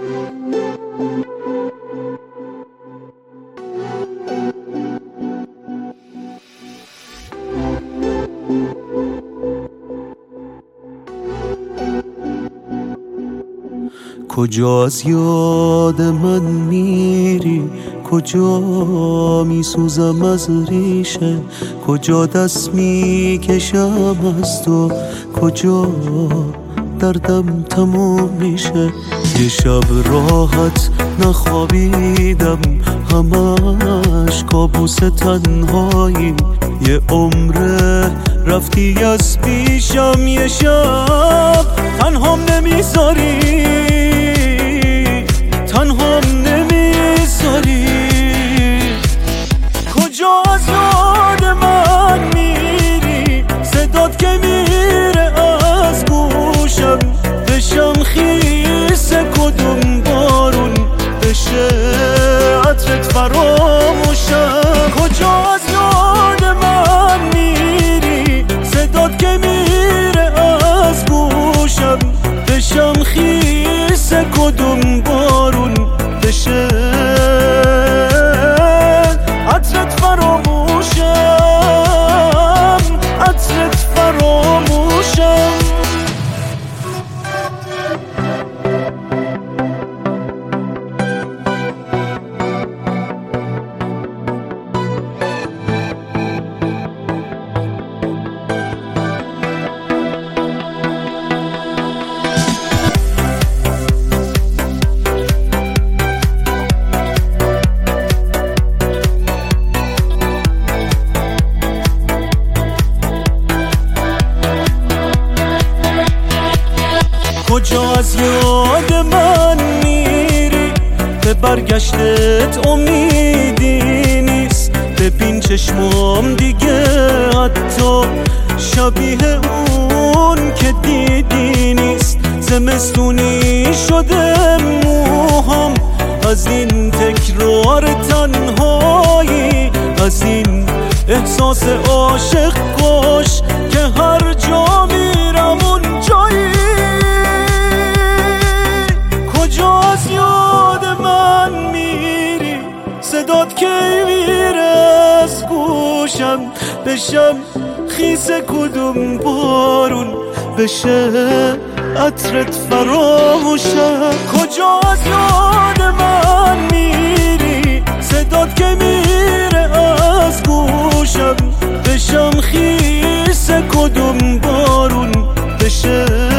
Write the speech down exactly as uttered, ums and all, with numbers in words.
کجا از یاد من میری، کجا میسوزم از ریشه، کجا دست میکشم از تو، کجا دردم تموم میشه. یه شب راحت نخوابیدم، همش کابوس تنهایی، یه عمره رفتی از پیشم، یه شب تنهام نمیذاری، تنهام نمیذاری. کجا از یاد من میری، صدات که میره از گوشم، بشم خیس کدوم بارون، بشه عطرت فراموشم. کجا از یاد من میری، صدات که میره از گوشم، بشم خیس کدوم بارون، بشه عطرت فراموشم، عطرت فراموشم. کجا از یاد من میری، به برگشتت امیدی نیست، ببین چشمام دیگه حتی شبیه اون که دیدی نیست. زمستونی شده موهام از این تکرار تنهایی، از این احساس عاشق کش که هر جا میرم اون جایی. کجا از یاد من میری، صدات که میره از گوشم، بشم خیس کدوم بارون، بشه عطرت فراموشم. کجا از یاد من میری، صدات که میره از گوشم، بشم خیس کدوم بارون، بشه